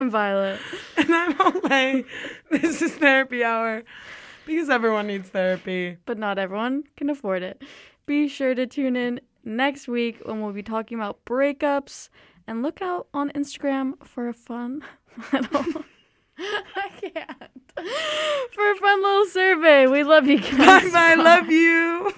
Violet. And I'm Olay. This is Therapy Hour because everyone needs therapy. But not everyone can afford it. Be sure to tune in next week when we'll be talking about breakups. And look out on Instagram for a fun little... I can't. For a fun little survey. We love you guys. Bye, love you.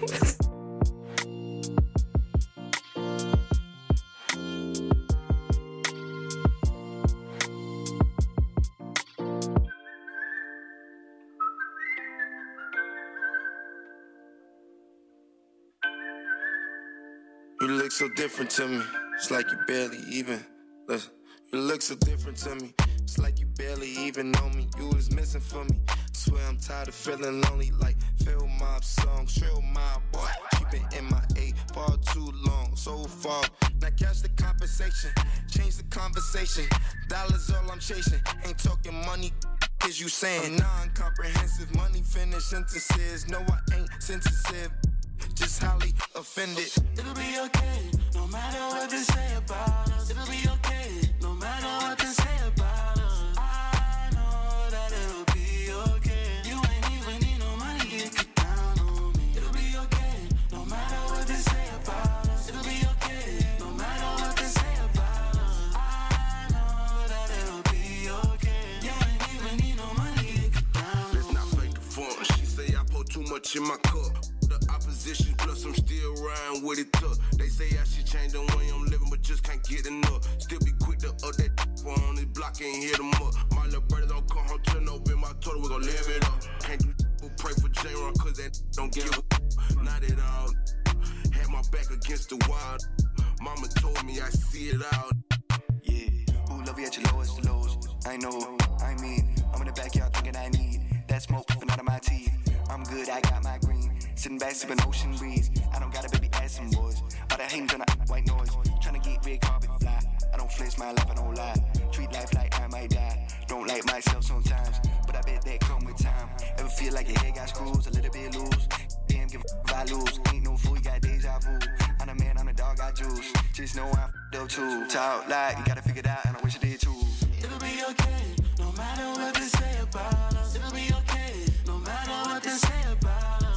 You look so different to me. It's like you barely even. Listen, you look so different to me. It's like you barely even know me. You was missing for me. I swear I'm tired of feeling lonely. Like Phil Mob song, Trill Mob boy. She been in my A far too long, so far. Now catch the compensation, change the conversation. Dollars all I'm chasing. Ain't talking money. Is you saying non-comprehensive money finish sentences? No, I ain't sensitive. Just highly offended. It'll be okay, no matter what they say about us. It'll be okay, no matter what they say about us. I know that it'll be okay. You ain't even need no money, you can count on me. It'll be okay, no matter what they say about us. It'll be okay, no matter what they say about us. I know that it'll be okay. You ain't even need no money, you can count on me. Let's not fake the fun. She say I pour too much in my cup. Opposition, plus I'm still riding with it tough. They say I should change the way I'm living, but just can't get enough. Still be quick to up that on this block and hit them up. My little brother don't come home till November. I told her we gon' live it up. Can't do pray for J-Ron, cause that don't give a not at all. Had my back against the wall. Mama told me I see it out. Yeah, who love you at your lowest of lows? I know, I mean, I'm in the backyard thinking I need that smoke puffing out of my teeth. I'm good, I got my green. Sitting back, sipping ocean breeze. I don't got a baby ass some boys. All that hating gonna white noise. Tryna get red carpet fly. I don't flex my life, I don't lie. Treat life like I might die. Don't like myself sometimes, but I bet that come with time. Ever feel like your head got screws, a little bit loose? Damn, give a if I lose. Ain't no fool, you got deja vu. I'm the man, I'm the dog, I juice. Just know I'm f***ed up too. Talk like you gotta figure it out, and I wish I did too. It'll be okay, no matter what they say about us. It'll be okay, no matter what they say about us.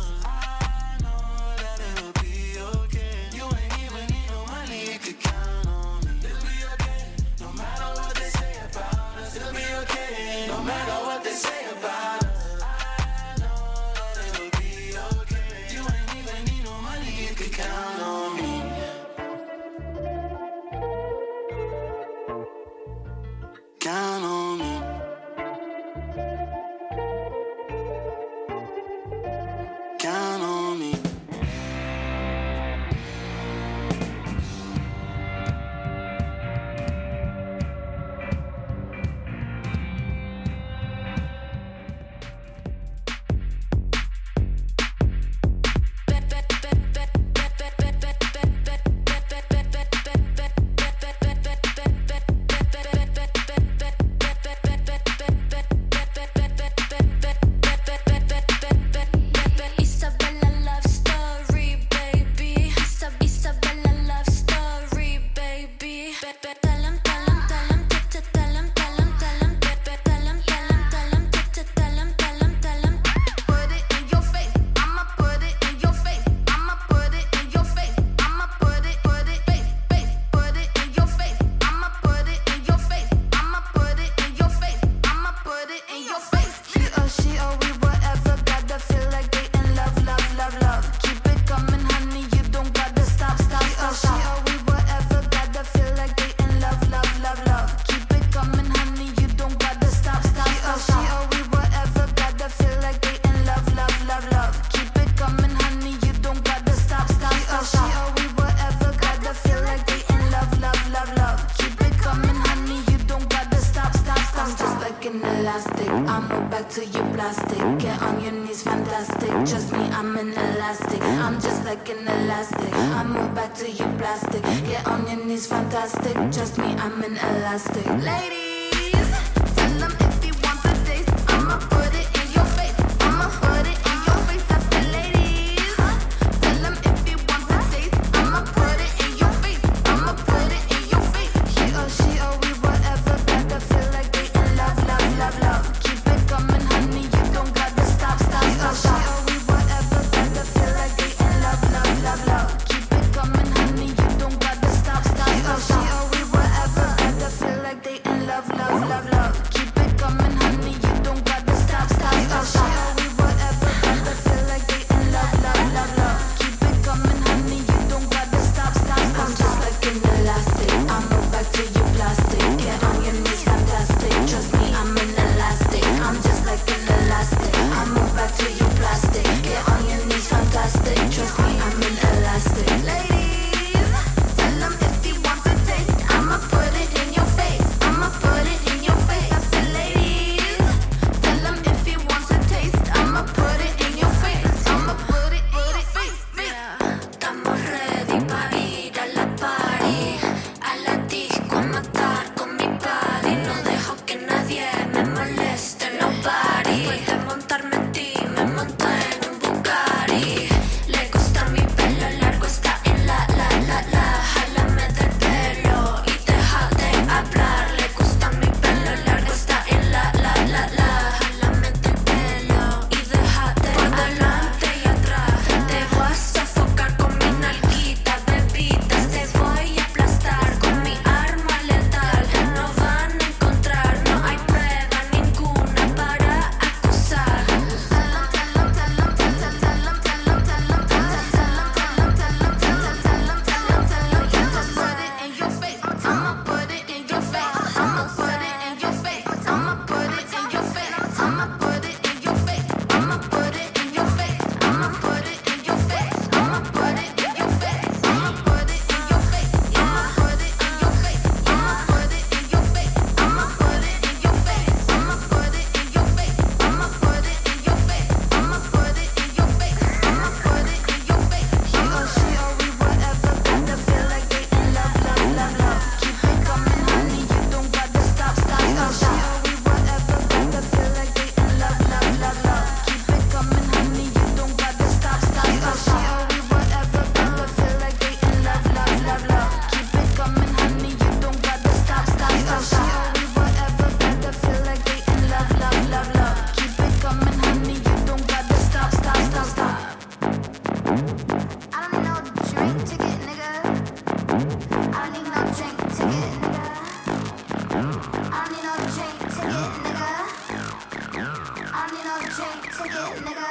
No matter what they say about us, I know that it'll be okay. You ain't even need no money, you can count on me. Count on me. Count on me. She or we whatever, gotta feel like they love, love, love. Keep it coming, honey, you don't gotta stop, stop, stop, stop. Show me whatever, gotta feel like they in love, love, love, love. Keep it coming, honey, you don't gotta stop, stop, stop. I'm just like an elastic, I'm a back to you plastic. Get on your knees, fantastic. Trust me, I'm an elastic. I'm just like an elastic. I'm a back to you plastic. Get on your knees, fantastic. Trust me, I'm an elastic. Ladies, tell them if you want to taste, I'ma put it in your face. I'ma put it in your face. I said, ladies, tell them if you want to taste, I'ma put it in your face. I'ma put it in your face. Estamos ready pa' ir a la party, a la disco, a matar con mi party. No dejo que nadie me moleste, nobody. Puedes montarme en ti, me monta en un Bugatti. Le gusta mi pelo largo, está en la. Jálame del pelo y deja de hablar. Le gusta mi pelo largo, está en la. Jálame del pelo y deja de hablar. Por delante y atrás te voy a sofocar con mi nalguita, bebidas. Te voy a aplastar con mi arma letal. No van a encontrar, no hay prueba ninguna para acusar. I'ma put it in your face. I'ma put it in your face. I'ma put it in your face. I'ma put it in your face. I'ma put it in your face. I'ma put it in your face. I'ma put it in your face. I'ma put it in your face. I'ma put it in your face. I'ma put it in your face. I'ma put it in your face. I'ma put it in your face. I'ma put it in your face. I'ma put it in your face. I'ma put it in your face. He or she or we whatever, gotta feel like they in love, love, love, love. Keep it coming, honey, you don't gotta stop, stop, stop, stop. She or we whatever, gotta feel like they in love, love, love, love. Keep it coming, honey, you don't gotta stop, stop, stop. She or we whatever, gotta feel like they in love, love, love, love. Keep it coming, honey, you don't gotta stop, stop, stop, stop. She or we whatever, gotta feel like they in love, love, love, love. Keep it coming, honey, you don't gotta stop, stop, stop, stop. I don't need no drink ticket, nigga. I don't need no drink ticket, nigga. I don't need no drink ticket, nigga. I don't need no drink ticket, nigga.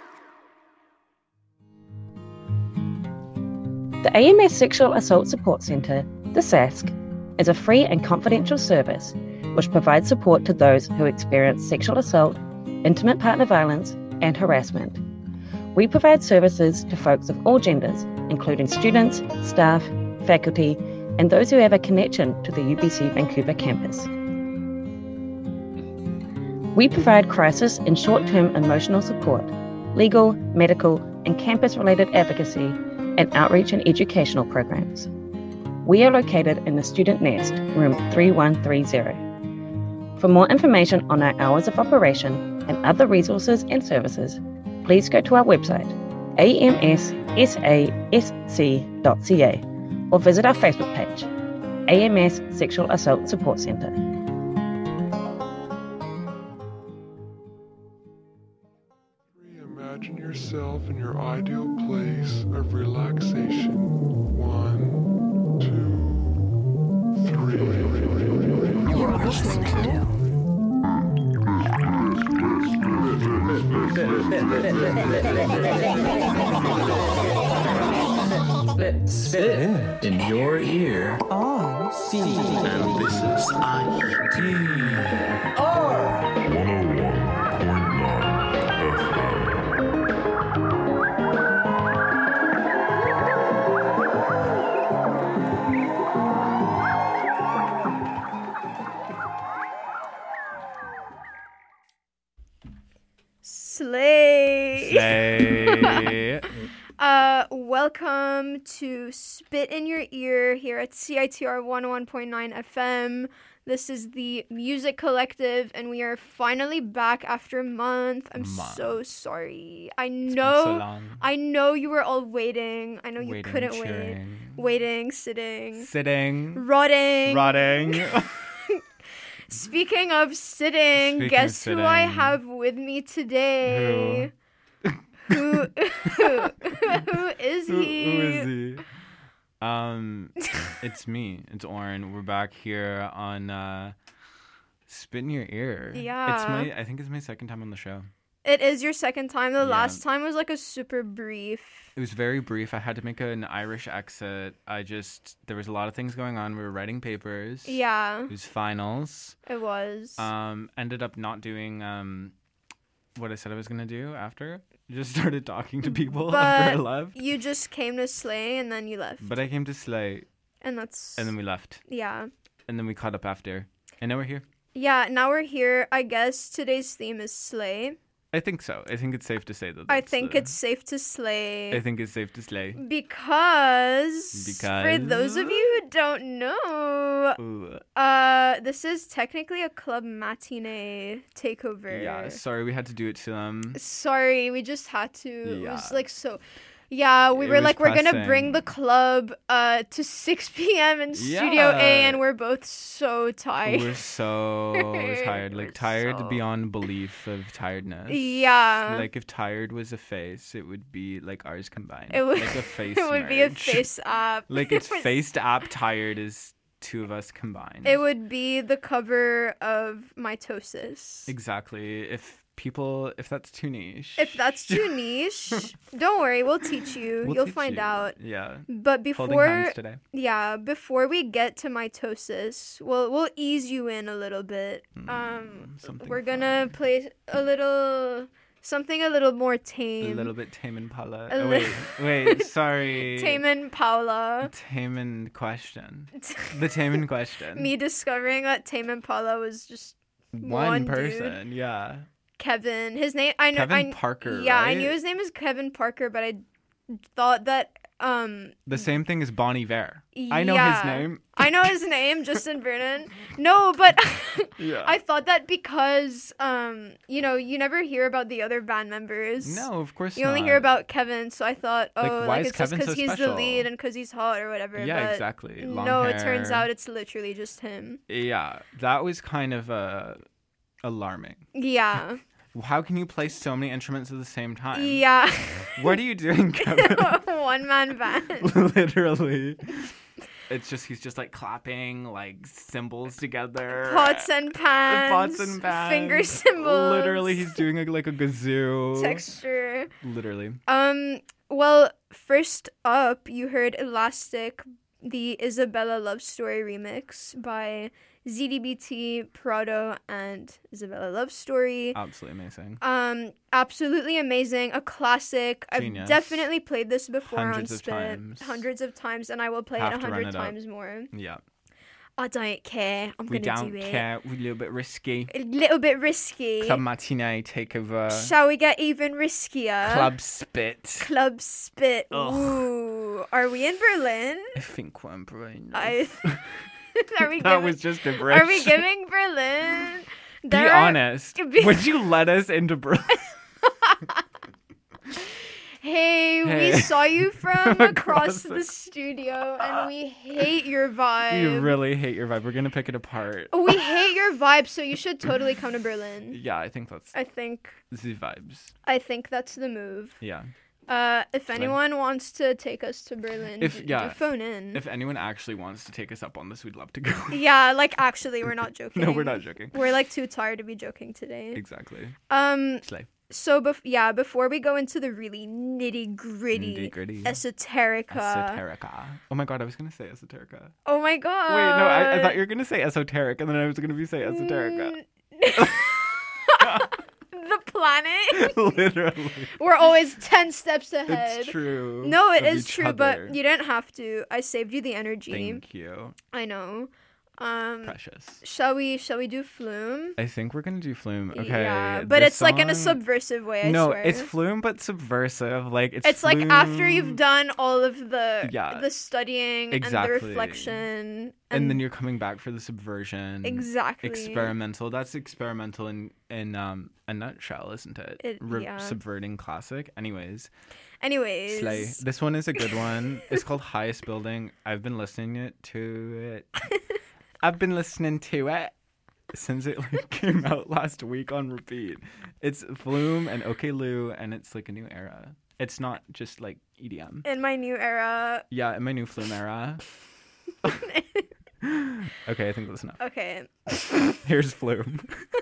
The AMS Sexual Assault Support Centre, the SASC, is a free and confidential service which provides support to those who experience sexual assault, intimate partner violence, and harassment. We provide services to folks of all genders, including students, staff, faculty, and those who have a connection to the UBC Vancouver campus. We provide crisis and short-term emotional support, legal, medical, and campus-related advocacy, and outreach and educational programs. We are located in the Student Nest, room 3130. For more information on our hours of operation and other resources and services, please go to our website, amssasc.ca, or visit our Facebook page, AMS Sexual Assault Support Centre. Imagine yourself in your ideal place of relaxation. 1, 2, 3. You're listening to Spit in your ear. on C And this is IET. 101.9 FM. Slay. Welcome to Spit in Your Ear here at CITR 101.9 FM. This is the Music Collective, and we are finally back after a month. I'm so sorry. I know you were all waiting. I know you couldn't wait. Waiting, sitting. Rotting. Speaking of sitting, guess who I have with me today? Who is he? It's me. It's Oren. We're back here on Spit in your ear. Yeah. I think it's my second time on the show. It is your second time. The Yeah. last time was like a super brief. It was very brief. I had to make an Irish exit. There was a lot of things going on. We were writing papers. Yeah, It was finals. it was. Ended up not doing what I said I was going to do after. Just started talking to people after I But left. you just came to Slay and then you left. But I came to Slay, And that's... and then we left. Yeah. And then we caught up after. And now we're here. Yeah, now we're here. I guess today's theme is Slay. I think so. I think it's safe to say that. I that's think the- it's safe to slay. I think it's safe to slay. Because for those of you who don't know, Ooh. this is technically a club matinee takeover. Yeah, sorry we had to do it to them. Sorry, we just had to. It Yeah. was like so. Yeah, we It were was like, we're gonna pressing. bring the club to 6 p.m. in Studio Yeah. A, and we're both so tired. We're so tired. Like, We're tired so- beyond belief of tiredness. Yeah. Like, if tired was a face, it would be like ours combined. It would. Like a face It would be a merge. face app. Like, it's faced app tired is two of us combined. It would be the cover of Mitosis. Exactly. If that's too niche. If that's too niche, don't worry, we'll teach you. We'll You'll teach find you. out. Yeah. But Holding before hands today. before we get to mitosis, we'll ease you in a little bit. Something We're gonna play something a little more A tame. little bit Tame Impala. A Oh, li- wait, sorry. Tame and Paula. Tame in question. The Tame in question. Me discovering that Tame and Paula was just One dude. person, yeah. Kevin. His name I know. Kevin Parker, Yeah, I right? knew his name is Kevin Parker, but I thought that The same thing as Bon Iver. I know yeah. his name. I know his name, Justin Vernon. No, but Yeah. I thought that because you never hear about the other band members. No, of course You only not. hear about Kevin, so I thought, Like, oh, why like is it's just Kevin because so he's special? the lead and because he's hot or whatever. Yeah, but exactly. Long no, it turns hair. out it's literally just him. Yeah, that was kind of alarming. Yeah. How can you play so many instruments at the same time? Yeah. What are you doing, Kevin? One man band. Literally. He's just like clapping like cymbals together. Pots and pans. Pots and pans. Finger cymbals. Literally, he's doing like a kazoo. Texture. Literally. Well, first up, you heard Elastic, the Isabella Love Story remix by ZDBT, Prado, and Isabella Love Story. Absolutely amazing. Absolutely amazing. A classic. Genius. I've definitely played this before Hundreds on of Spit. times. Hundreds of times, and I will play Have it to run 100 it up. times more. Yeah. I don't care. I'm We gonna don't do it. care. We're a little bit risky. A little bit risky. Club matinee takeover. Shall we get even riskier? Club spit. Club Spit. Ugh. Ooh. Are we in Berlin? I think we're in Berlin. Are we That giving, was just a bridge. Are we giving Berlin? Be There are- honest. Be- Would you let us into Berlin? Hey, Hey. we saw you from across Across the studio, and we hate your vibe. You really hate your vibe. We're gonna pick it apart. We hate your vibe, so you should totally come to Berlin. Yeah, I think that's I think the vibes. that's the move. Yeah. If anyone wants to take us to Berlin, do phone in. If anyone actually wants to take us up on this, we'd love to go. Yeah, like actually, we're not joking. No, we're not joking. We're like too tired to be joking today. Exactly. Um. Slay. So before we go into the really nitty gritty Nitty-gritty. esoterica. Esoterica. Oh my god, I was gonna say esoterica. Oh my god. Wait, no, I thought you were gonna say esoteric, and then I was gonna say esoterica. The planet. Literally. We're always 10 steps ahead. It's true. No, it of is each true, other. but you didn't have to. I saved you the energy. Thank you. I know. Precious. Shall we do Flume? I think we're gonna do Flume. Okay. Yeah, but this it's like in a song- subversive way, I No, swear. it's Flume, but subversive. Like It's like after Flume- you've done all of the Yeah. the studying and Exactly. the reflection and then you're coming back for the subversion. Exactly. Experimental. That's experimental in a nutshell, isn't it? Yeah. Subverting classic. Anyways. Anyways. Slay. This one is a good one. It's called Highest Building. I've been listening to it. I've been listening to it since it like came out last week on repeat. It's Flume and OK Lou, and it's like a new era. It's not just like EDM. In my new era. Yeah, in my new Flume era. Okay, I think that's enough. Okay. Here's Flume.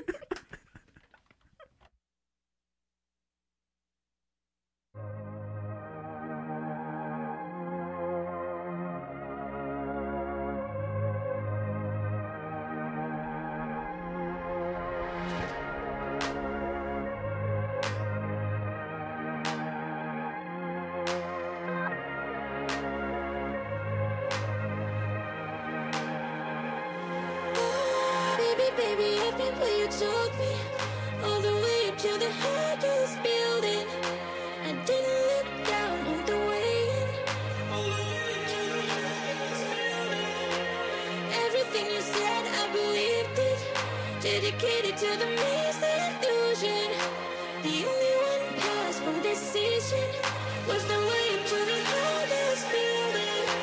Baby, I've been where you took me, all the way up to the highest building. I didn't look down on the way in. Everything you said, I believed it. Dedicated to the maze illusion. The only one past from decision was the way up to the highest building.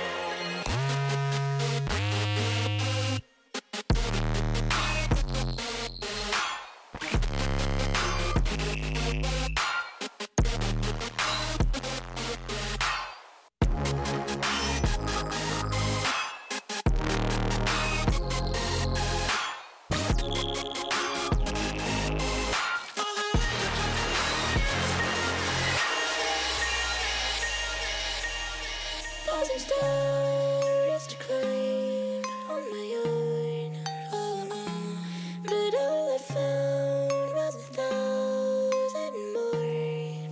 Thousand stars to climb on my own, but all I found was 1,000 more.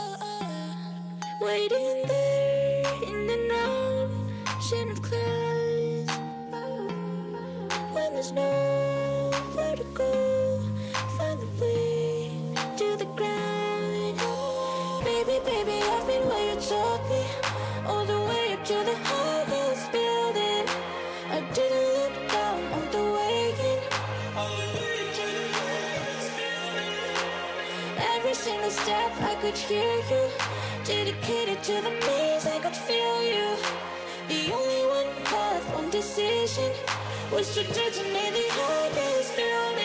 Waiting there in an ocean of clouds, when there's nowhere to go, find the way to the ground. Baby, baby, I've been where you took me, all the way up to the highest building. I didn't look down on the way in. Every single step I could hear you. Dedicated to the maze, I could feel you. The only one path, one decision was to detonate the highest building.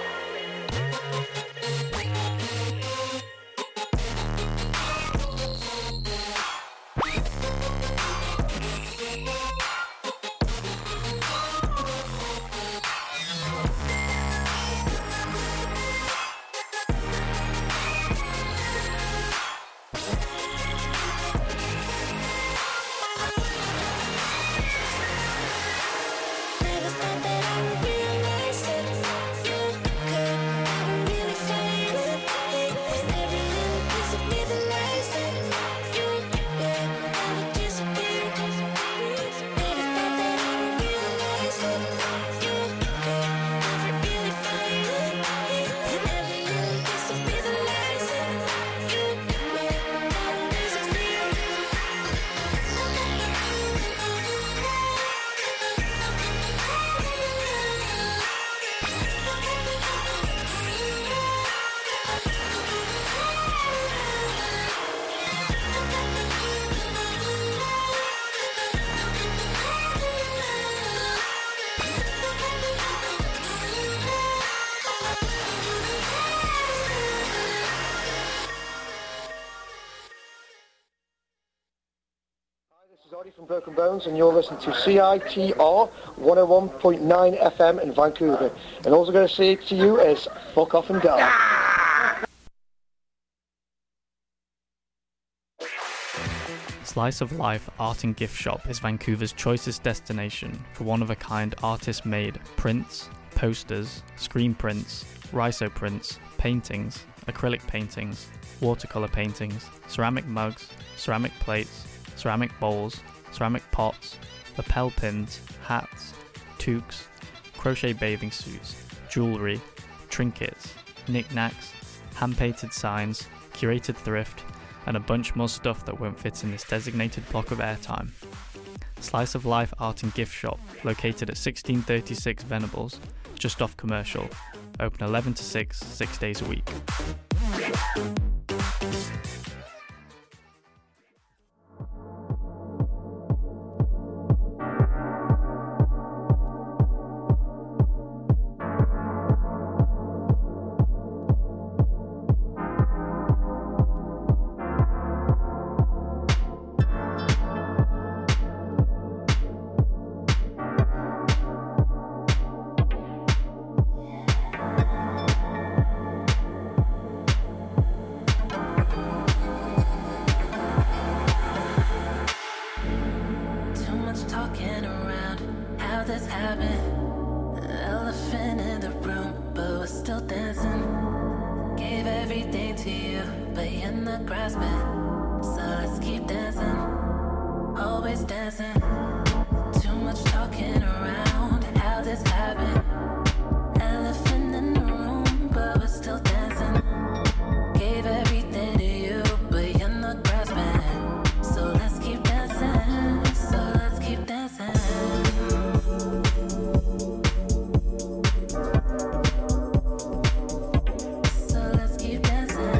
Never thought that I would realize it. You could never really find it. And every little piece of me that lies in you would never disappear. Never thought that I would realize it. You could never really find it. And every little piece of me that lies in you would never disappear. This is Audie from Broken Bones, and you're listening to CITR 101.9 FM in Vancouver. And all I'm going to say to you is, fuck off and die. Slice of Life Art and Gift Shop is Vancouver's choicest destination for one-of-a-kind artist-made prints, posters, screen prints, rhizo prints, paintings, acrylic paintings, watercolour paintings, ceramic mugs, ceramic plates, ceramic bowls, ceramic pots, lapel pins, hats, toques, crochet bathing suits, jewellery, trinkets, knickknacks, hand-painted signs, curated thrift, and a bunch more stuff that won't fit in this designated block of airtime. Slice of Life Art and Gift Shop, located at 1636 Venables, just off Commercial, open 11 to 6, 6 days a week. still dancing. Gave everything to you, but you're not grasping. So let's keep dancing, always dancing. Too much talking around how this happened. Elephant in the room, but we're still dancing. Gave everything to you, but you're not grasping. So let's keep dancing, so let's keep dancing. So let's keep dancing.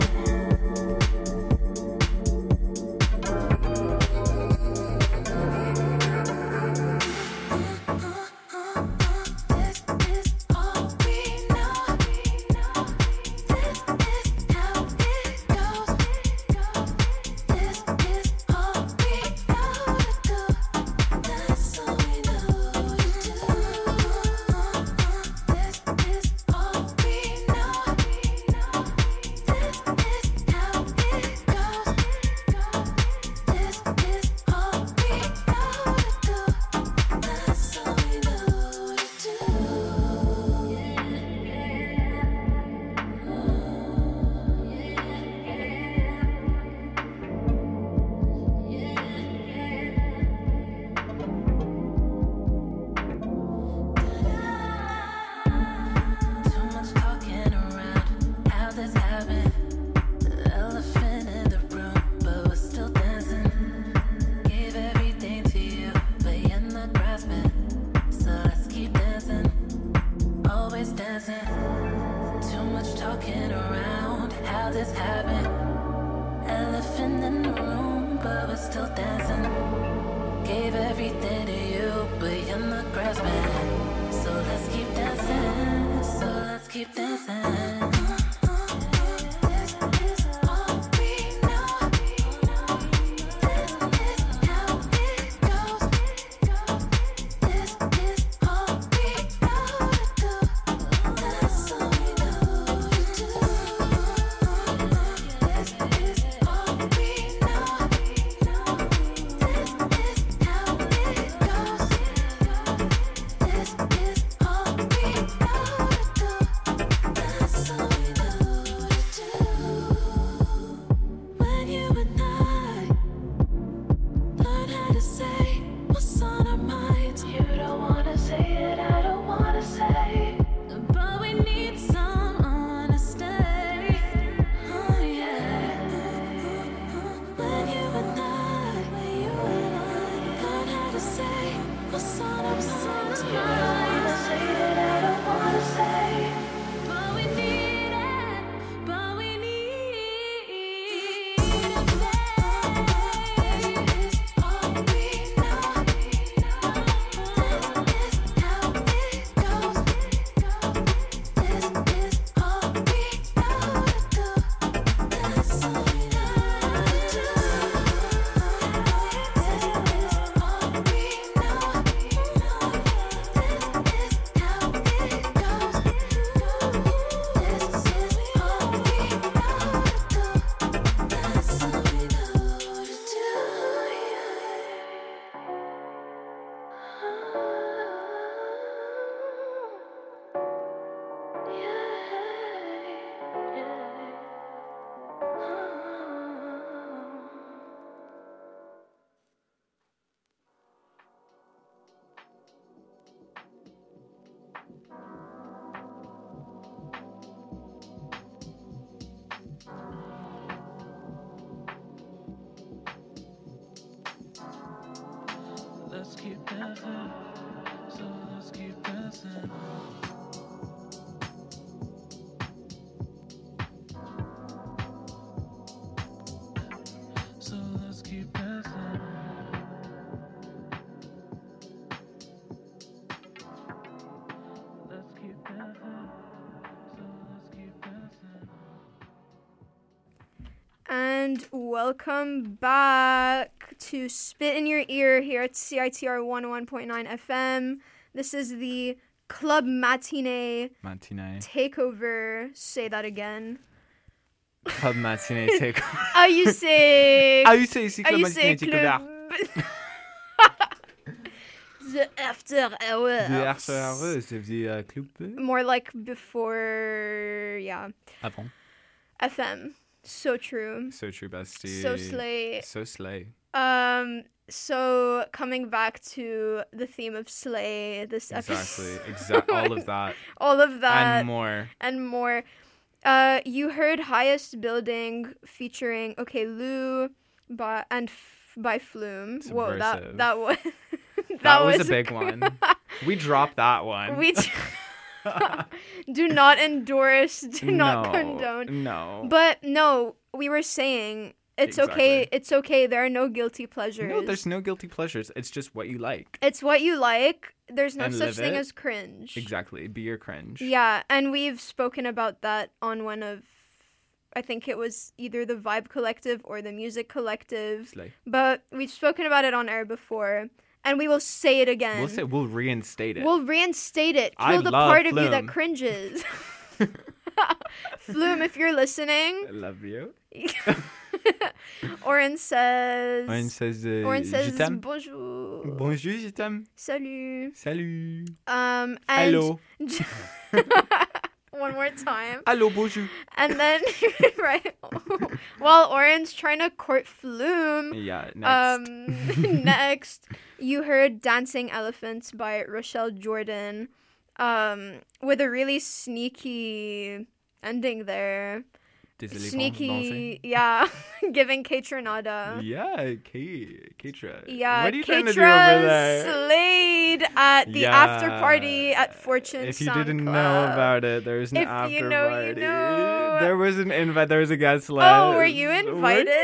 Let's keep dancing, so let's keep dancing. So let's keep dancing. Let's keep dancing, so let's keep dancing. And welcome back to Spit in Your Ear here at CITR 101.9 FM. This is the Club Matinee Takeover. Say that again. Club Matinee Takeover. Ah, you say... Ah, you say ici Club Matinee Takeover. The after hours. The after hours of the club. More like before, yeah. Avant. FM. So true. So true, bestie. So slay. So slay. So coming back to the theme of slay this episode. Exactly. All of that. All of that. And more. And more. You heard Highest Building featuring Lou by Flume. Whoa, that was that was a big one. We dropped that one. We do not endorse, do not condone. No. But no, we were saying it's okay. It's okay. There are no guilty pleasures. No, there's no guilty pleasures. It's just what you like. It's what you like. There's no And such live thing it. as cringe. Exactly. Be your cringe. Yeah, and we've spoken about that on one of, I think it was either the Vibe Collective or the Music Collective. Slay. But we've spoken about it on air before, and we will say it again. We'll reinstate it. We'll reinstate it. I Kill the love part of you that Flume. cringes. Flume, if you're listening. I love you. Oren says. Je t'aime. Bonjour. Bonjour, je t'aime. Salut. Salut. And Hello. one more time. Hello, bonjour. And then, right, while Oren's trying to court Flume, Yeah, next. next, you heard Dancing Elephants by Rochelle Jordan, with a really sneaky ending there. Sneaky, yeah, giving K-Tronada. Yeah, Keitra. Yeah, What are you trying to do over there? slayed at the after party at Fortune If you Sound didn't Club. know about it, there was an If after you know, party. you know. There was an invite. There was a guest list. Oh, were you invited?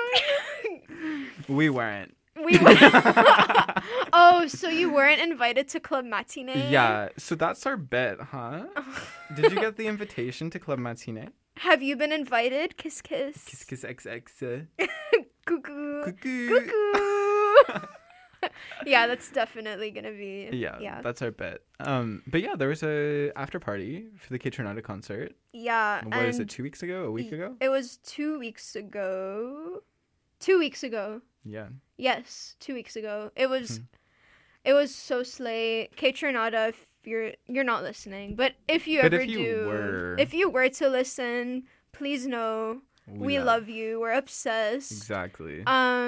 We weren't. We were. Oh, so you weren't invited to Club Matinee? Yeah, so that's our bit, huh? Did you get the invitation to Club Matinee? Have you been invited? Kiss, kiss. Kiss, kiss, XX. Cuckoo. Cuckoo. Cuckoo. Yeah, that's definitely gonna be. Yeah, that's our bit. But yeah, there was a after party for the K-Tronada concert. Yeah. What is it, 2 weeks ago? A week ago? It was 2 weeks ago. 2 weeks ago. Yeah. Yes, 2 weeks ago. It was so slay. K-Tronada, if you're not listening, but if you if you were to listen, please know we love you. We're obsessed. Exactly.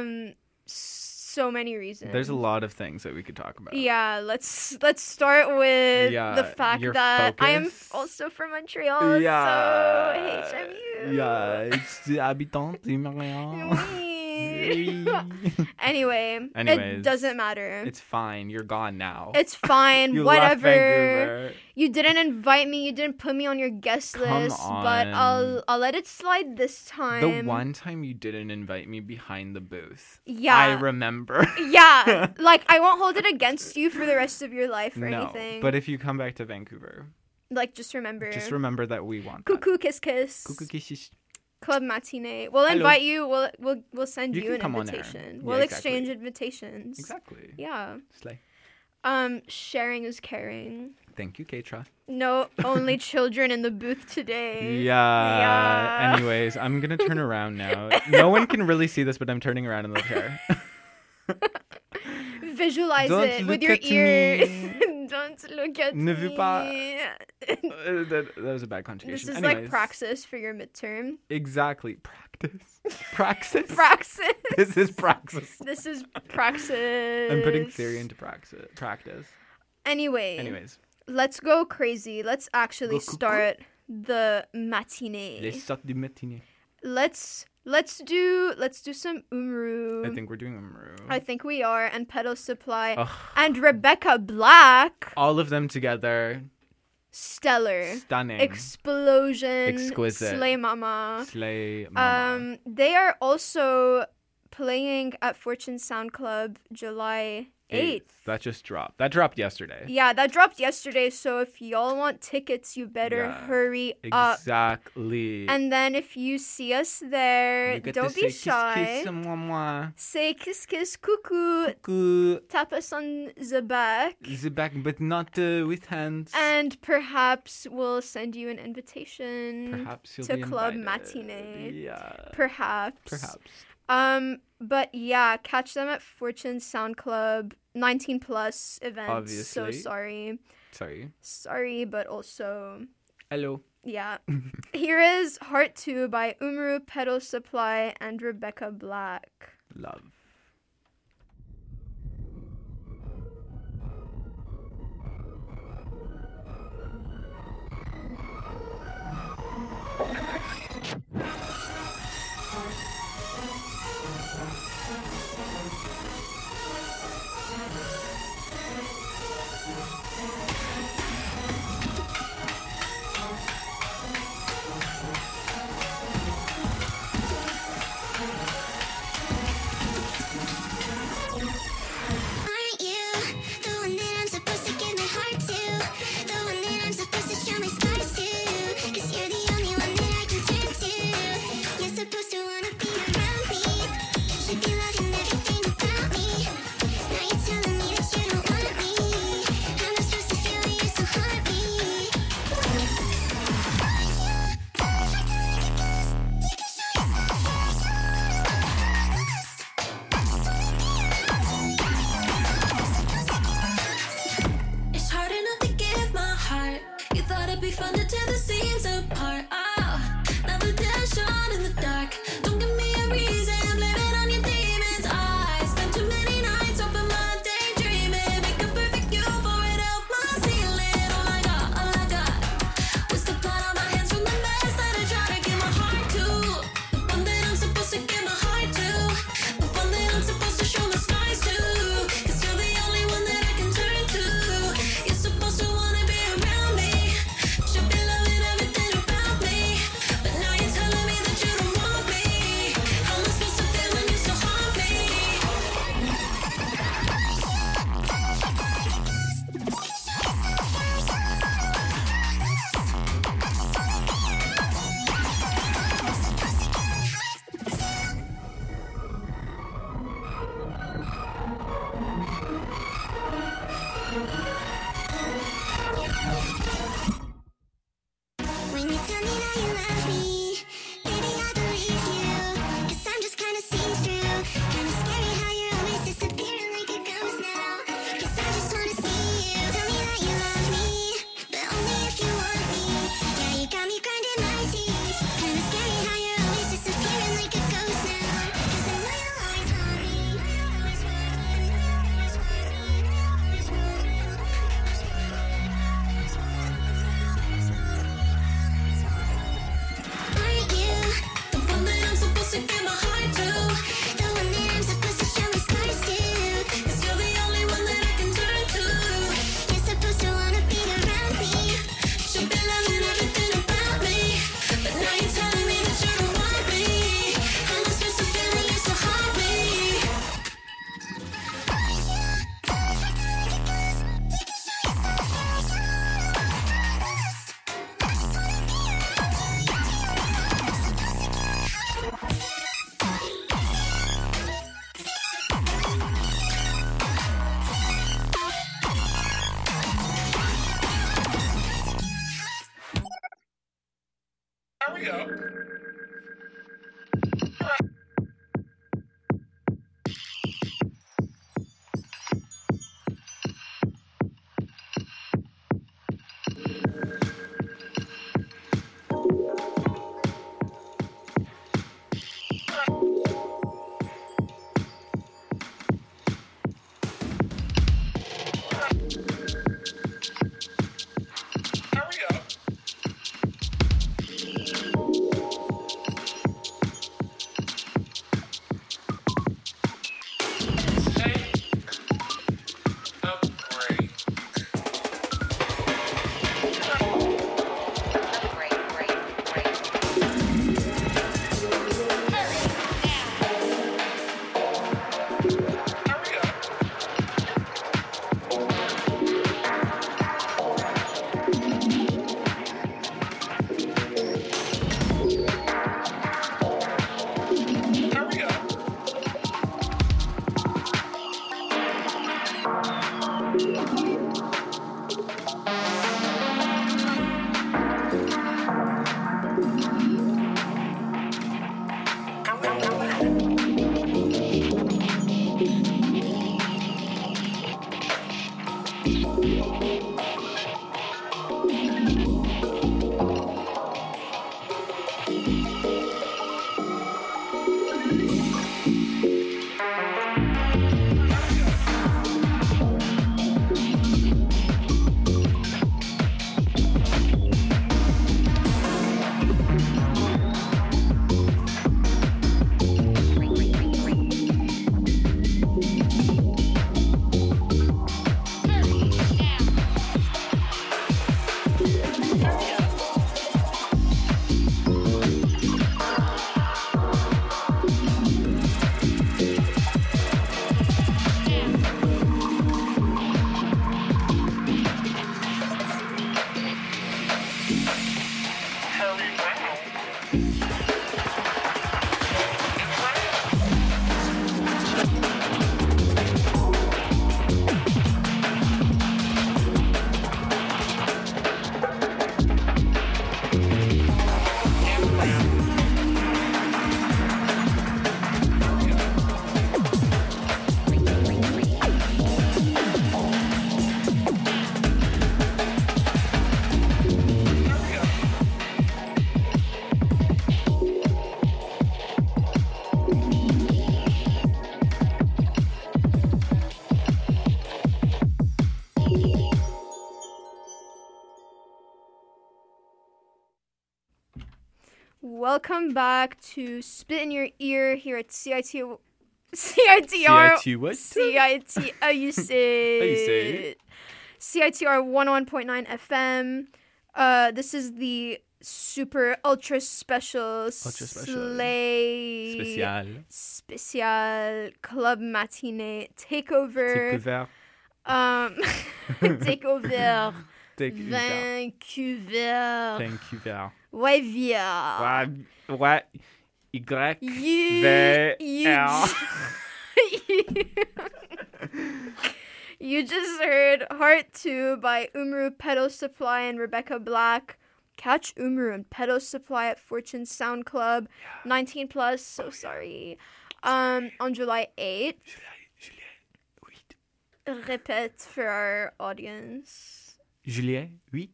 So many reasons. There's a lot of things that we could talk about. Yeah, let's start with the fact that I am also from Montreal. Yeah. So HMU. Yeah, it's the habitant de Montréal. Anyway, Anyways, it doesn't matter. It's fine. You're gone now. It's fine. You left whatever. Vancouver. You didn't invite me. You didn't put me on your guest list. But I'll let it slide this time. The one time you didn't invite me behind the booth. Yeah. I remember. Yeah. Like, I won't hold it against you for the rest of your life or anything. But if you come back to Vancouver. Like, just remember. Just remember that we want Cuckoo kiss kiss. Cuckoo kiss. Club Matinee. We'll invite you. We'll send you an invitation. We'll exchange invitations. Exactly. Yeah. Slay. Sharing is caring. Thank you, Keitra. No, only children in the booth today. Yeah. Anyways, I'm gonna turn around now. No one can really see this, but I'm turning around in the chair. Visualize it with your ears. Don't look at Ne me. veux pas. That was a bad conjugation. This is Anyways. like praxis for your midterm. Exactly. Practice. Praxis. Praxis. This is praxis. This is praxis. I'm putting theory into practice. Anyways. Let's go crazy. Let's actually start the matinee. Let's start the matinee. Let's do some Umru. I think we're doing Umru. I think we are, and Pedal Supply Ugh. and Rebecca Black. All of them together. Stellar. Stunning. Explosion. Exquisite. Slay Mama. Slay Mama. They are also playing at Fortune Sound Club July 8th. That just dropped. That dropped yesterday. Yeah, that dropped yesterday. So if y'all want tickets, you better hurry up. Exactly. And then if you see us there, don't be shy. Kiss, kiss, moi. Say kiss, kiss, cuckoo. Cuckoo. Tap us on the back. The back, but not with hands. And perhaps we'll send you an invitation Perhaps you'll to be Club invited. Matinee. Yeah. Perhaps. But yeah, catch them at Fortune Sound Club 19 plus events. Obviously. So sorry, but also Hello. yeah. Here is Heart 2 by Umaru, Pedal Supply, and Rebecca Black. Love. Aren't you the one that I'm supposed to give my heart to? The one that I'm supposed to show my scars to? 'Cause you're the only one that I can turn to. You're supposed to wanna be around me. Should be loving everything about me. Now you're telling me that you don't want me. How am I supposed to feel when you're so heartbeat? It's hard enough to give my heart. You thought it'd be fun to tear the seams apart. Oh, now the dash shone in the dark. Don't give me a reason, blame it on your demons. I spent too many nights off of my daydreaming. Make a perfect you for it out my ceiling. Oh my god, what's the blood on my hands from the mess that I try to give my heart to? The one that I'm supposed to give my heart to. The one that I'm supposed to show my scars to. 'Cause you're the only one that I can turn to. You're supposed to wanna be around me. Should be loving everything about me. But now you're telling me that you don't want me. How am I supposed to feel when you still haunt me? When you tell me that you love me, baby, I believe you. 'Cause I'm just kinda see-through. Kinda scary how you're always disappearing like a ghost now. 'Cause I just wanna see you. Tell me that you love me, but only if you want me. Yeah, you got me grinding my teeth. Kinda scary how you're always disappearing like a ghost now. 'Cause I know you'll always haunt me. Aren't you The one that I'm supposed to give my heart to. the one that I'm supposed to show my scars to? 'Cause you're the only one that I can turn to. You're supposed to wanna be around me. Should be loving everything about me. But now you're telling me that you don't want me. How am I supposed to feel when you still haunt me? Hurry up. Hurry up. Welcome back to Spit in Your Ear here at CITR. CIT what? CIT. Oh, you say Oh, you say it. CITR 101.9 FM. This is the super ultra special special club matinee takeover. Takeover. Vancouver. Ouais, via. Ouais. You just heard Heart 2 by Umru, Pedal Supply, and Rebecca Black. Catch Umru and Pedal Supply at Fortune Sound Club. 19 plus, so sorry. On July 8th. Répète for our audience. Juillet 8.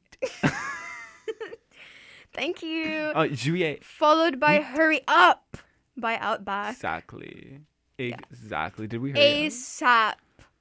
Thank you. Oh, Juillet. Followed by Hurry Up by Outback. Exactly. Exactly. Did we hurry ASAP.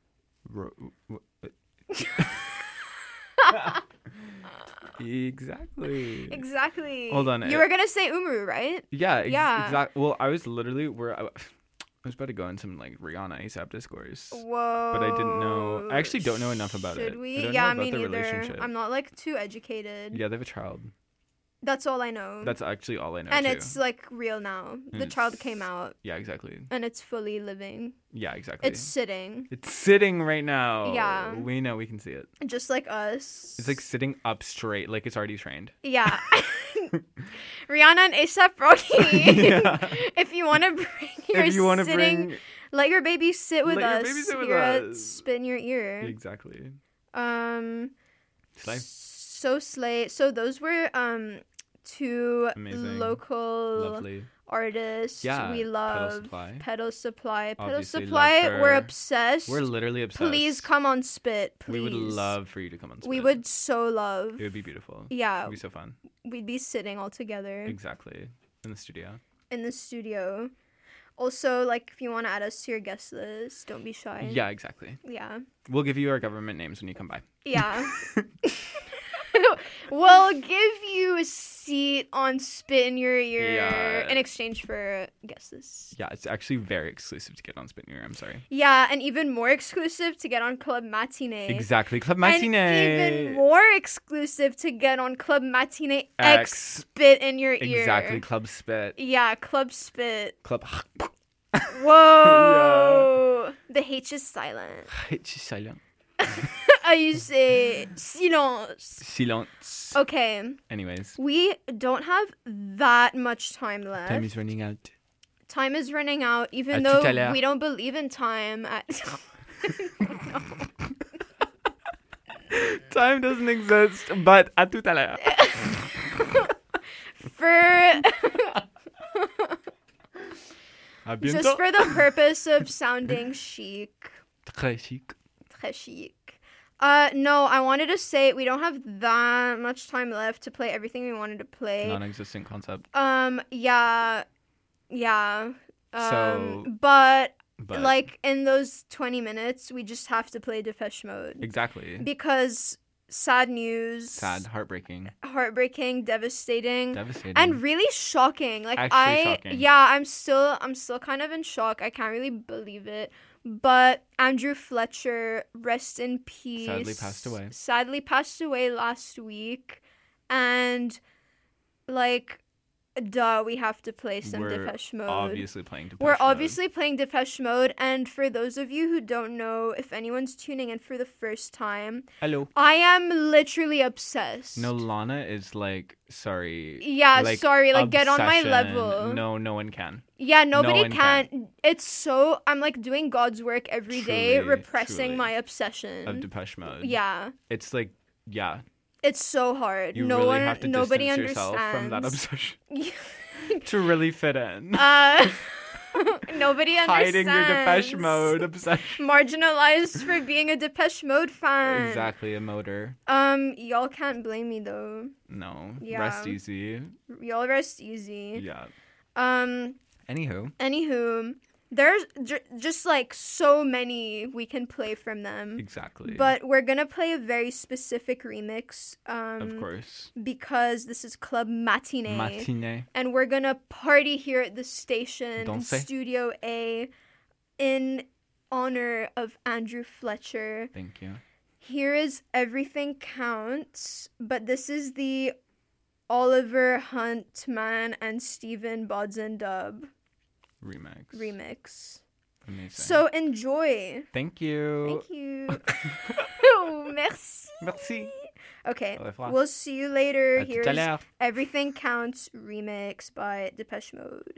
Exactly. Exactly. Hold on. You were going to say Umru, right? Yeah. Yeah. Exactly. Well, I was literally I was about to go in some like Rihanna ASAP discourse. Whoa. But I didn't know. I actually don't know enough about it. Should we? I don't Yeah, know about me the neither. relationship. I'm not like too educated. Yeah, they have a child. That's all I know. That's actually all I know. And too. it's like real now. The child came out. Yeah, exactly. And it's fully living. Yeah, exactly. It's sitting. It's sitting right now. Yeah. We know we can see it. Just like us. It's like sitting up straight, like it's already trained. Yeah. Rihanna and ASAP Rocky. Yeah. If you want to bring let your baby sit with us. Here at Spit in Your Ear. Exactly. Slay. So slay. So those were two amazing, local lovely artists. Yeah, We love Pedal Supply. Pedal Supply, we're obsessed. We're literally obsessed. Please come on Spit. Please. We would love for you to come on Spit. We would so love. It would be beautiful. Yeah. It would be so fun. We'd be sitting all together. Exactly. In the studio. Also, like, if you want to add us to your guest list, don't be shy. Yeah, exactly. Yeah. We'll give you our government names when you come by. Yeah. We'll give you a seat on Spit in Your Ear in exchange for guest list. Yeah, it's actually very exclusive to get on Spit in Your Ear. I'm sorry. Yeah, and even more exclusive to get on Club Matinee. Exactly, Club Matinee. And even more exclusive to get on Club Matinee X Spit in Your Ear. Exactly, Club Spit. Yeah, Club Spit. Club. Whoa. Yeah. The H is silent. H is silent. I say silence. Okay. Anyways. We don't have that much time left. Time is running out. Time is running out, even though we don't believe in time. Time doesn't exist, but à tout à l'heure. Just for the purpose of sounding chic. Très chic. Très chic. No, I wanted to say we don't have that much time left to play everything we wanted to play. Non-existent concept. Yeah. But like in those 20 minutes, we just have to play Depeche Mode. Exactly. Because sad news. Sad, heartbreaking, devastating, and really shocking. Like shocking. Yeah, I'm still kind of in shock. I can't really believe it. But Andrew Fletcher, rest in peace. Sadly passed away last week. And like duh, we have to play some We're Depeche Mode. obviously playing Depeche We're Mode. obviously playing Depeche Mode, and for those of you who don't know, if anyone's tuning in for the first time, Hello. I am literally obsessed. No, Lana is like, sorry. Yeah, sorry, like, get on my obsession. level. No one can. Yeah, No nobody one can. It's so, I'm like doing God's work every day, Truly, repressing truly. my obsession. Of Depeche Mode. Yeah. It's like, yeah. It's so hard. You no really one, have to nobody distance understands. yourself from that obsession to really fit in. Nobody understands. Hiding your Depeche Mode obsession. Marginalized for being a Depeche Mode fan. Exactly, a motor. Y'all can't blame me though. No. Yeah. Rest easy. Y'all rest easy. Yeah. Anywho, there's just like so many we can play from them. Exactly. But we're gonna play a very specific remix. Of course. Because this is Club Matinee. Matinee. And we're gonna party here at the station Danse. in Studio A in honor of Andrew Fletcher. Thank you. Here is Everything Counts, but this is the Oliver Huntman and Stephen Bodson dub. Remix. Amazing. So enjoy. Thank you. Thank you. Merci. Merci. Okay, Au revoir. we'll see you later. À tout à Here's l'heure. Everything Counts remix by Depeche Mode.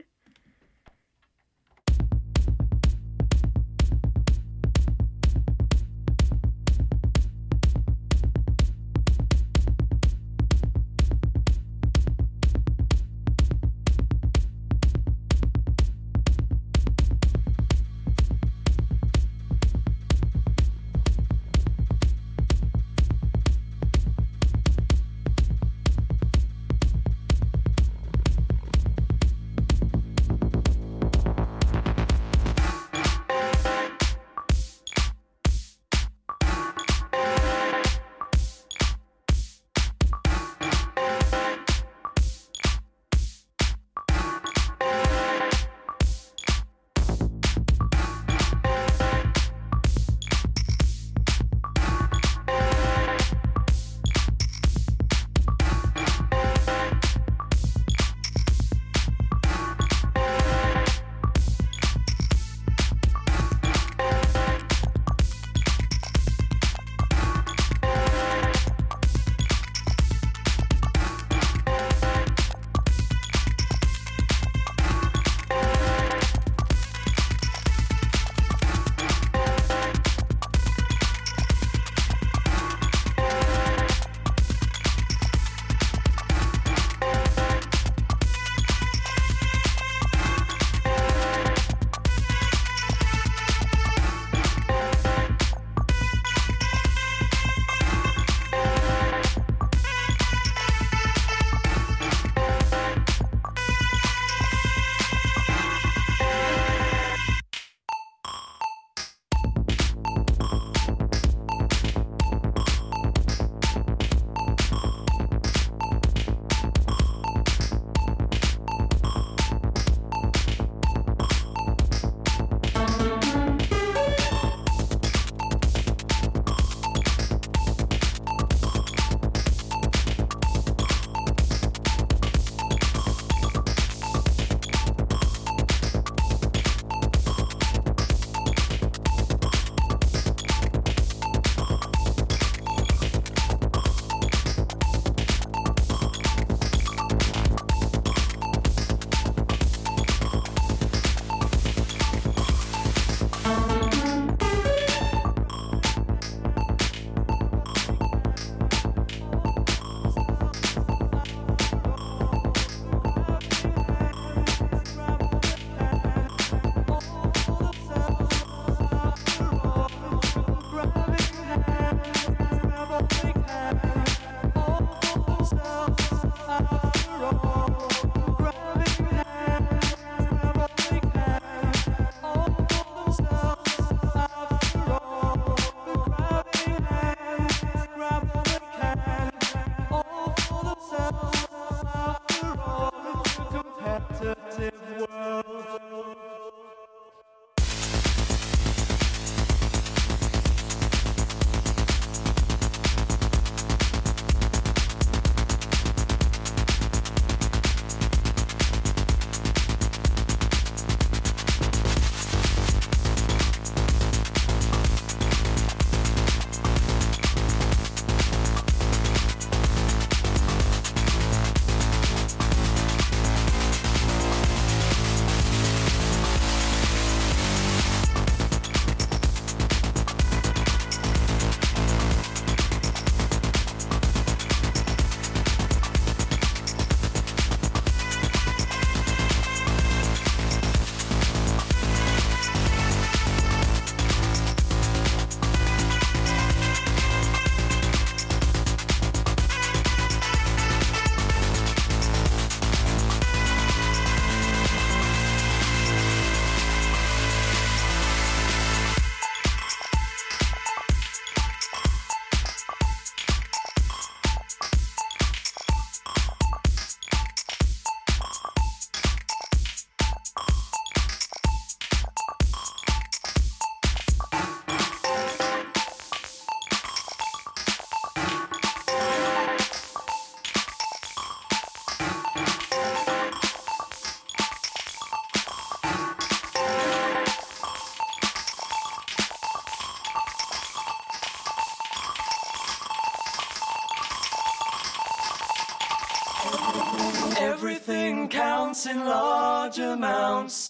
everything counts in large amounts.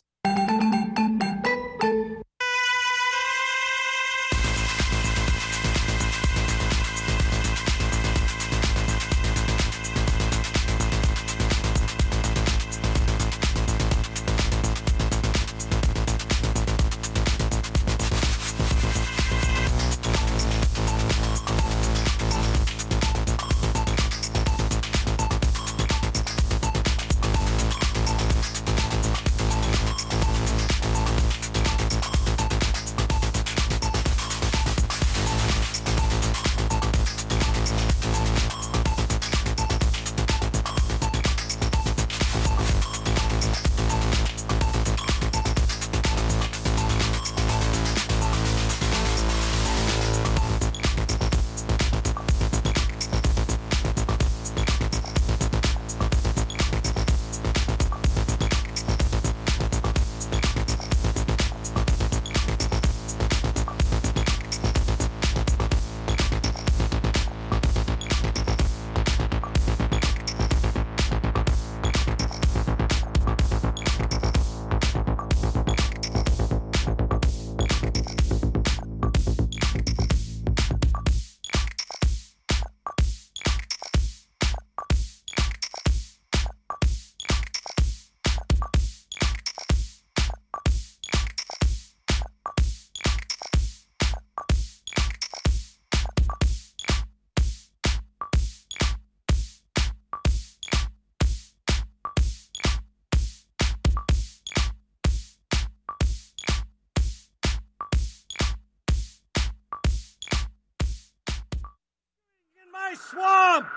Swamp!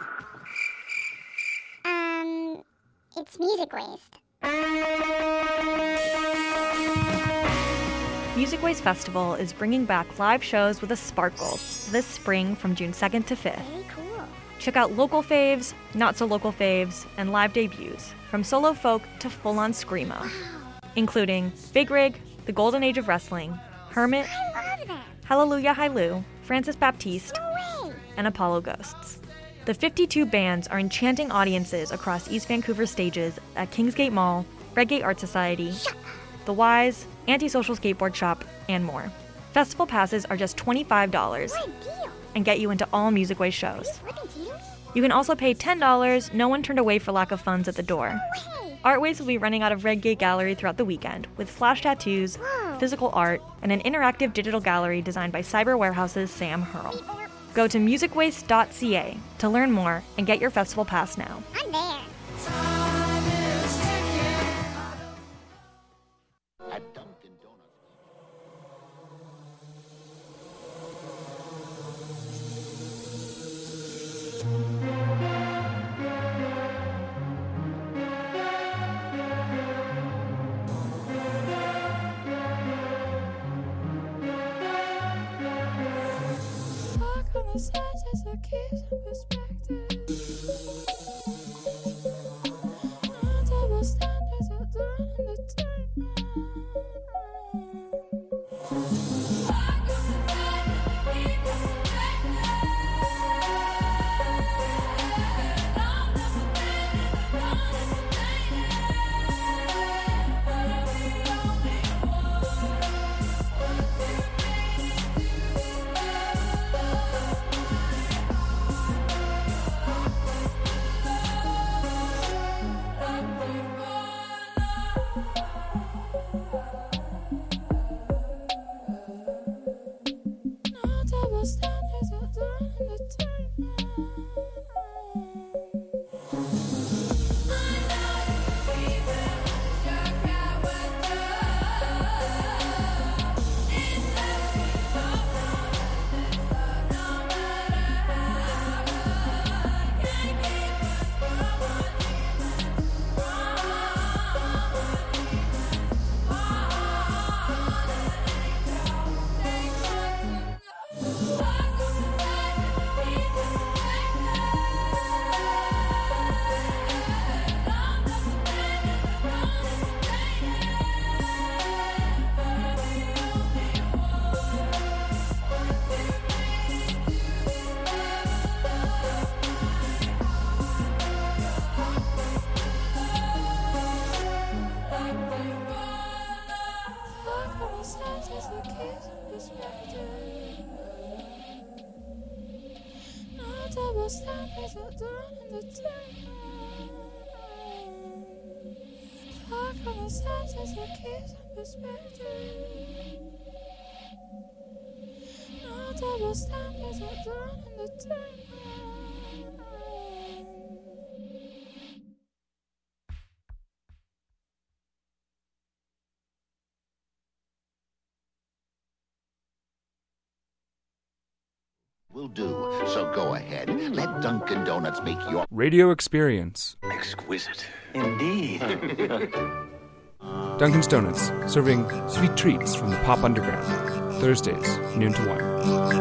It's music waste. Music Waste Festival is bringing back live shows with a sparkle this spring from June 2nd to 5th. Very cool. Check out local faves, not so local faves, and live debuts from solo folk to full-on screamo, including Big Rig, The Golden Age of Wrestling, Hermit, I love that. Hallelujah Hailu, Francis Baptiste, No way. and Apollo Ghosts. The 52 bands are enchanting audiences across East Vancouver stages at Kingsgate Mall, Redgate Art Society, The Wise, Antisocial Skateboard Shop, and more. Festival passes are just $25 What deal? and get you into all Music Waste shows. Flipping Peters? You can also pay $10, no one turned away for lack of funds at the door. No way. Artways will be running out of Redgate Gallery throughout the weekend with flash tattoos, Whoa. physical art, and an interactive digital gallery designed by Cyber Warehouse's Sam Hurl. Go to musicwaste.ca to learn more and get your festival pass now. I'm there. At Dunkin' Donuts. The senses that keeps in perspective. No double standards are done in the time. double standards are done in the daytime. Far from the senses that keeps in perspective. No double standards are done in the daytime. Will do. So go ahead. Let Dunkin' Donuts make your Radio experience. exquisite. Indeed. Dunkin's Donuts, serving sweet treats from the pop underground. Thursdays, noon to 1.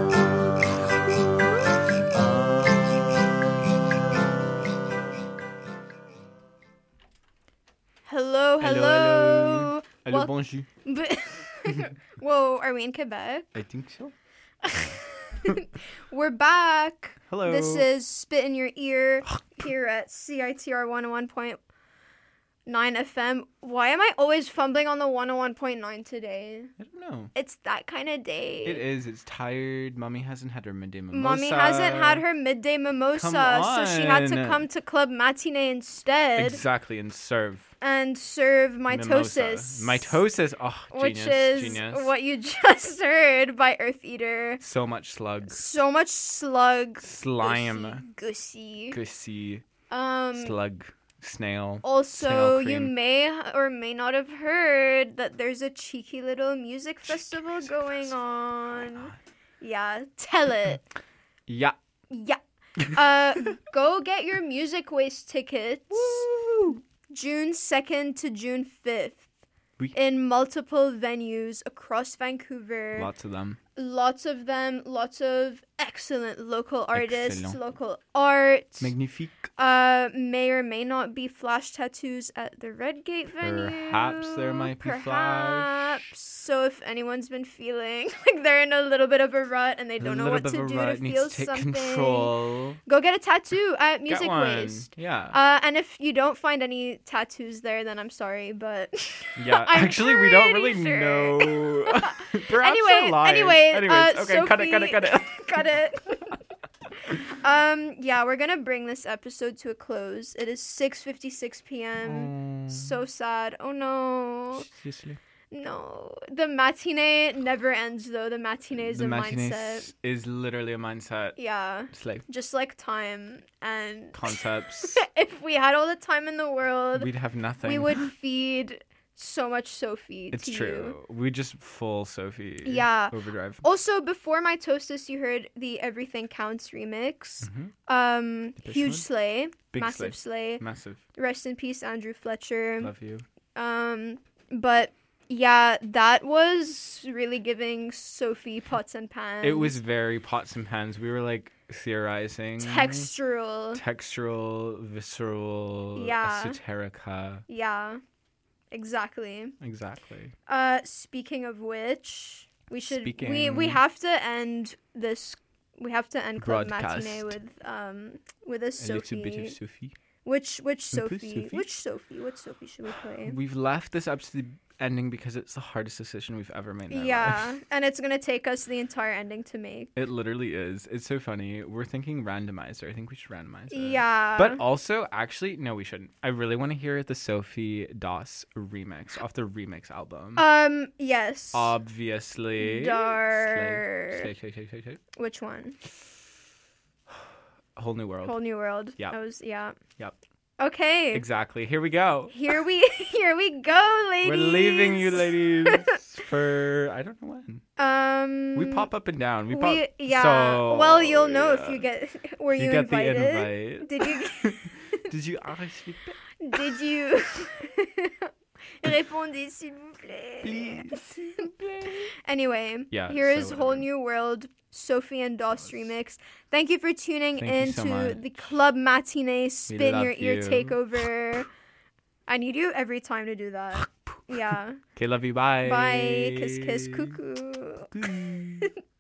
Hello. Hello, Well- bonjour. Whoa, are we in Quebec? I think so. We're back. Hello. This is Spit in Your Ear here at CITR 101.9 FM. Why am I always fumbling on the 101.9 today? I don't know. It's that kind of day. It is. It's tired. Mommy hasn't had her midday mimosa. Mommy hasn't had her midday mimosa, so she had to on. come to Club Matinee instead Exactly, and serve. and serve Mimosa. mitosis. Mitosis. Oh, Which genius. is Genius. what you just heard by Earth Eater. So much slugs. So much slug. Slime. Gussy. Gussy. Um, Slug. Snail. Also, snail you cream. may or may not have heard that there's a cheeky little music festival going on. Yeah, tell it. Yeah. Yeah. Go get your Music Waste tickets. June 2nd to June 5th. In multiple venues across Vancouver. Lots of them. Lots of them. Lots of excellent local artists, Excellent. local art. Magnifique. May or may not be flash tattoos at the Redgate venue. Perhaps there might be flash. Perhaps. So if anyone's been feeling like they're in a little bit of a rut and they don't know what to do to needs feel to take something, control. go get a tattoo at Music Get one. Waste. Yeah. And if you don't find any tattoos there, then I'm sorry, but Yeah, I'm actually, we don't pretty really sure. know. Perhaps they're lying. Anyways, okay, cut it. cut it. Yeah, we're gonna bring this episode to a close. It is 6:56 p.m. So sad. Oh no. Seriously. No. The matinee never ends though. The matinee is The a matinee mindset. is literally a mindset. Yeah. It's like Just like time and concepts. if we had all the time in the world, We'd have nothing. we would feed so much Sophie. It's to true. You. We just full Sophie. Yeah. Overdrive. Also, before Mitosis, you heard the Everything Counts remix. Depeche Huge Mode? slay, Big massive slay. Massive. Rest in peace, Andrew Fletcher. Love you. But yeah, that was really giving Sophie pots and pans. It was very pots and pans. We were like theorizing. Textural, visceral, Yeah. esoterica. Yeah, exactly. Exactly. Speaking of which, we should we Speaking- have to end this. We have to end Club Broadcast. Matinee with a A Sophie. little bit of Sophie. Which Un peu Sophie? Sophie. Which Sophie? What Sophie should we play? We've left this episode ending because it's the hardest decision we've ever made in our Yeah, life. and it's gonna take us the entire ending to make. It literally is. It's so funny. We're thinking randomizer. I think we should randomize it. Yeah. But also, actually, no, we shouldn't. I really want to hear the Sophie Das remix off the remix album. Yes. Obviously. Dar- Slay. Which one? Whole New World. Whole New World. Yep. That was yeah. Yep. Okay. Exactly. Here we go. Here we go, ladies. We're leaving you, ladies, for I don't know when. We pop up and down. We pop. Yeah. So, well, you'll know if you get. Were you get invited? the invite. Did you? Did you RSVP? Did you? Répondez s'il vous plaît. Please. Anyway, Yeah, here so is Whole New World, Sophie and Doss remix. Thank you for tuning Thank you so into much. the Club Matinee Spin love Your Ear you. Takeover. I need you every time to do that. Yeah. Okay, love you. Bye. Bye. Kiss, kiss, cuckoo.